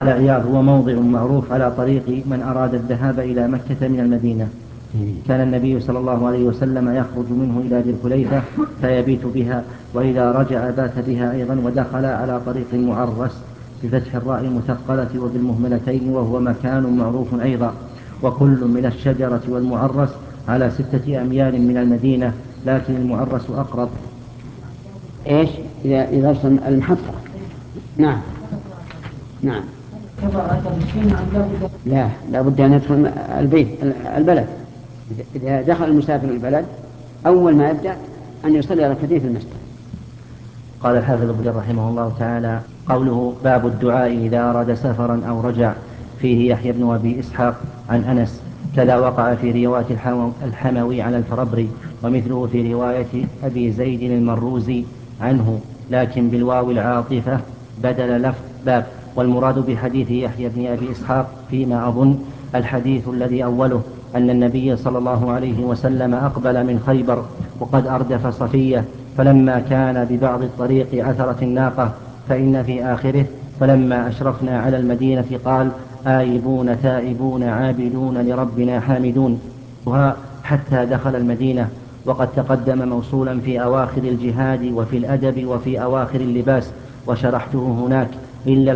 قال عياض: هو موضع معروف على طريق من أراد الذهاب إلى مكة من المدينة. كان النبي صلى الله عليه وسلم يخرج منه إلى ذي الحليفة فيبيت بها، وإذا رجع بات بها أيضا، ودخل على طريق معرس بفتح الراء المثقلة وبالمهملتين، وهو مكان معروف أيضا. وكل من الشجرة والمعرس على 6 أميال من المدينة، لكن المعرس أقرب. إيش إذا وصل المحطة؟ نعم نعم. لا بد أن يدخل البيت البلد. إذا دخل المسافر البلد أول ما يبدأ أن يصلي ركعتين في المسجد. قال الحافظ ابن حجر رحمه الله تعالى: قوله باب الدعاء إذا أراد سفرا أو رجع، فيه يحيى بن أبي إسحاق عن أنس، كذا وقع في رواية الحموي على الفربري، ومثله في رواية أبي زيد المروزي عنه، لكن بالواو العاطفة بدل لفظ باب. والمراد بحديث يحيى بن أبي إسحاق فيما أظن الحديث الذي أوله أن النبي صلى الله عليه وسلم أقبل من خيبر وقد أردف صفية، فلما كان ببعض الطريق عثرت الناقة، فإن في آخره: فلما أشرفنا على المدينة قال: آيبون تائبون عابدون لربنا حامدون، حتى دخل المدينة. وقد تقدم موصولا في أواخر الجهاد وفي الأدب وفي أواخر اللباس، وشرحته هناك إلا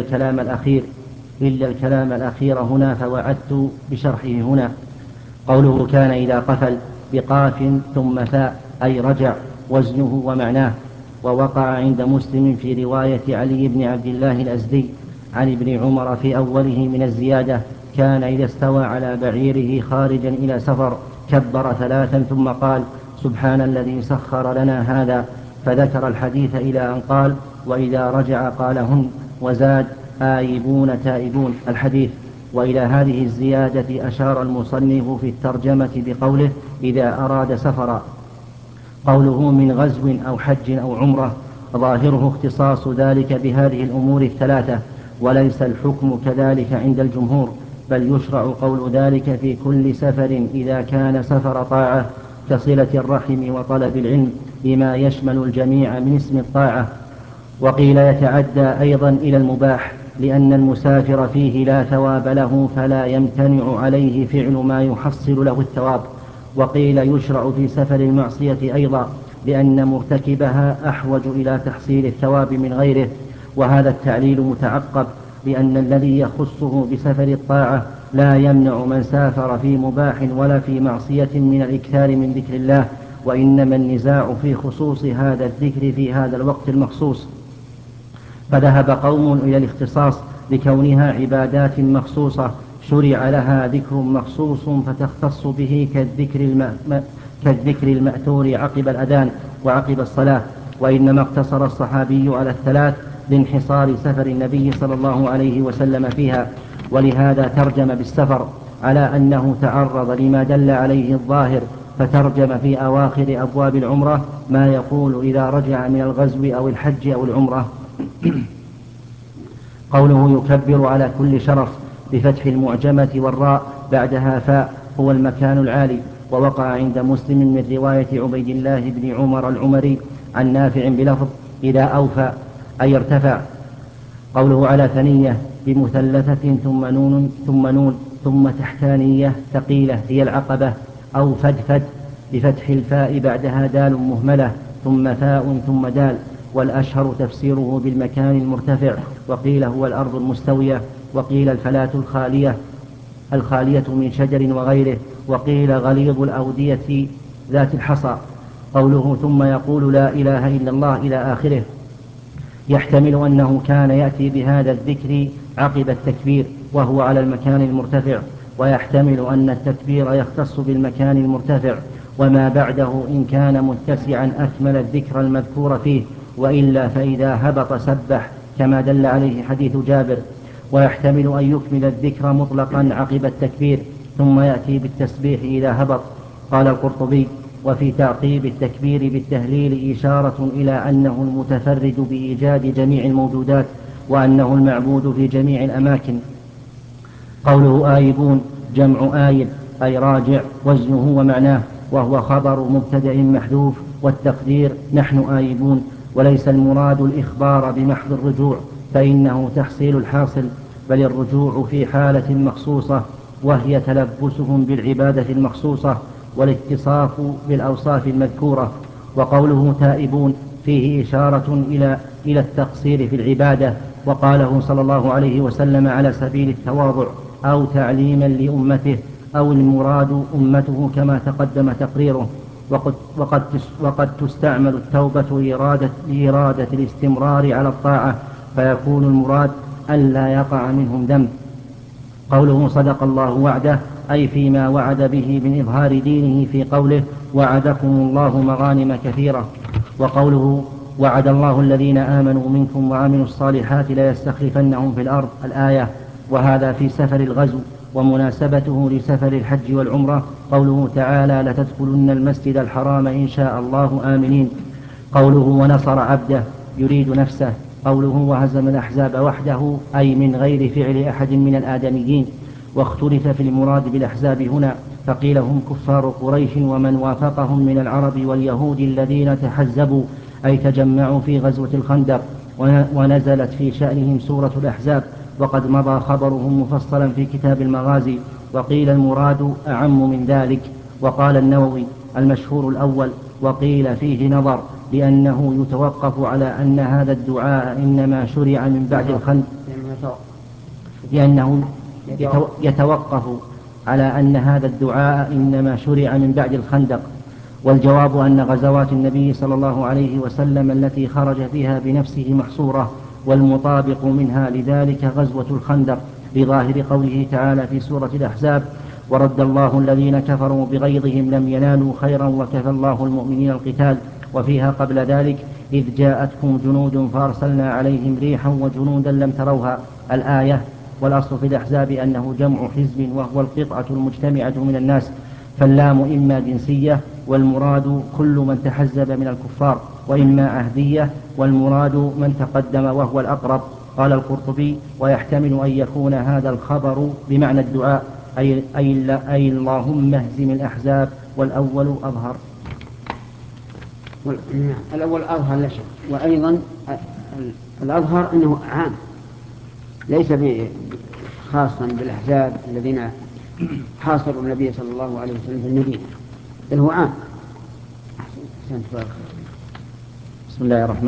الكلام الأخير هنا، فوعدت بشرحه هنا. قوله كان إذا قفل بقاف ثم فاء أي رجع، وزنه ومعناه. ووقع عند مسلم في رواية علي بن عبد الله الأزدي عن ابن عمر في أوله من الزيادة: كان إذا استوى على بعيره خارجا إلى سفر كبر 3 ثم قال: سبحان الذي سخر لنا هذا، فذكر الحديث إلى أن قال: وإذا رجع قالهن، وزاد: آيبون تائبون الحديث. وإلى هذه الزيادة أشار المصنف في الترجمة بقوله: إذا أراد سفرا. قوله من غزو أو حج أو عمرة ظاهره اختصاص ذلك بهذه الأمور 3، وليس الحكم كذلك عند الجمهور، بل يشرع قول ذلك في كل سفر إذا كان سفر طاعة كصلة الرحم وطلب العلم، بما يشمل الجميع من اسم الطاعة. وقيل يتعدى أيضا إلى المباح، لأن المسافر فيه لا ثواب له، فلا يمتنع عليه فعل ما يحصل له الثواب. وقيل يشرع في سفر المعصية أيضا، لأن مرتكبها أحوج إلى تحصيل الثواب من غيره. وهذا التعليل متعقب، لأن الذي يخصه بسفر الطاعة لا يمنع من سافر في مباح ولا في معصية من الإكثار من ذكر الله، وإنما النزاع في خصوص هذا الذكر في هذا الوقت المخصوص. فذهب قوم إلى الاختصاص لكونها عبادات مخصوصة شرع لها ذكر مخصوص فتختص به كالذكر المأثور عقب الأذان وعقب الصلاة. وإنما اقتصر الصحابي على 3 لانحصار سفر النبي صلى الله عليه وسلم فيها، ولهذا ترجم بالسفر على أنه تعرض لما دل عليه الظاهر، فترجم في أواخر أبواب العمرة ما يقول إذا رجع من الغزو أو الحج أو العمرة. قوله يكبر على كل شرف بفتح المعجمة والراء بعدها فاء هو المكان العالي. ووقع عند مسلم من رواية عبيد الله بن عمر العمري عن نافع بلفظ: إذا أوفى أي ارتفع. قوله على ثنية بمثلثة ثم نون ثم تحتانية ثقيلة هي العقبة، أو فدفد بفتح الفاء بعدها دال مهملة ثم فاء ثم دال. والأشهر تفسيره بالمكان المرتفع، وقيل هو الأرض المستوية، وقيل الفلاة الخالية من شجر وغيره، وقيل غليظ الأودية ذات الحصى. قوله ثم يقول لا إله إلا الله إلى آخره يحتمل أنه كان يأتي بهذا الذكر عقب التكبير وهو على المكان المرتفع، ويحتمل أن التكبير يختص بالمكان المرتفع، وما بعده إن كان متسعا أكمل الذكر المذكور فيه، وإلا فإذا هبط سبح كما دل عليه حديث جابر. ويحتمل أن يكمل الذكر مطلقا عقب التكبير ثم يأتي بالتسبيح إذا هبط. قال القرطبي: وفي تعقيب التكبير بالتهليل إشارة إلى أنه المتفرد بإيجاد جميع الموجودات، وأنه المعبود في جميع الأماكن. قوله آيبون جمع آيب أي راجع، وزنه ومعناه، وهو خبر مبتدأ محذوف، والتقدير نحن آيبون. وليس المراد الإخبار بمحض الرجوع، فإنه تحصيل الحاصل، بل الرجوع في حالة مخصوصة وهي تلبسهم بالعبادة المخصوصة والاتصاف بالأوصاف المذكورة. وقوله تائبون فيه إشارة إلى التقصير في العبادة، وقاله صلى الله عليه وسلم على سبيل التواضع أو تعليما لأمته، أو المراد أمته كما تقدم تقريره. وقد تستعمل التوبة لإرادة الاستمرار على الطاعة، فيكون المراد ألا يقع منهم ذنب. قوله صدق الله وعده أي فيما وعد به من إظهار دينه في قوله وعدكم الله مغانم كثيرة. وقوله وعد الله الذين آمنوا منكم وعملوا الصالحات ليستخلفنهم في الأرض الآية. وهذا في سفر الغزو، ومناسبته لسفر الحج والعمرة قوله تعالى لتدخلن المسجد الحرام إن شاء الله آمنين. قوله ونصر عبده يريد نفسه. قوله وهزم الأحزاب وحده أي من غير فعل أحد من الآدميين. واختلف في المراد بالأحزاب هنا، فقيل هم كفار قريش ومن وافقهم من العرب واليهود الذين تحزبوا أي تجمعوا في غزوة الخندق، ونزلت في شأنهم سورة الأحزاب، وقد مضى خبرهم مفصلا في كتاب المغازي. وقيل المراد أعم من ذلك. وقال النووي المشهور الأول، وقيل فيه نظر لأنه يتوقف على أن هذا الدعاء إنما شرع من بعد الخندق، لأنه يتوقف على أن هذا الدعاء إنما شرع من بعد الخندق. والجواب أن غزوات النبي صلى الله عليه وسلم التي خرج فيها بنفسه محصورة، والمطابق منها لذلك غزوة الخندق، لظاهر قوله تعالى في سورة الأحزاب ورد الله الذين كفروا بغيظهم لم ينالوا خيرا وكفى الله المؤمنين القتال. وفيها قبل ذلك إذ جاءتكم جنود فأرسلنا عليهم ريحا وجنودا لم تروها الآية. والأصل في الأحزاب أنه جمع حزب وهو القطعة المجتمعة من الناس، فاللام إما جنسية والمراد كل من تحزب من الكفار، وإما عهدية والمراد من تقدم وهو الأقرب. قال القرطبي ويحتمل أن يكون هذا الخبر بمعنى الدعاء أي اللهم اهزم الأحزاب، والأول أظهر. الأول أظهر لا شك، وأيضا الأظهر أنه عام ليس خاصا بالأحزاب الذين حاصروا النبي صلى الله عليه وسلم في المدينة، بل هو عام. بسم الله الرحمن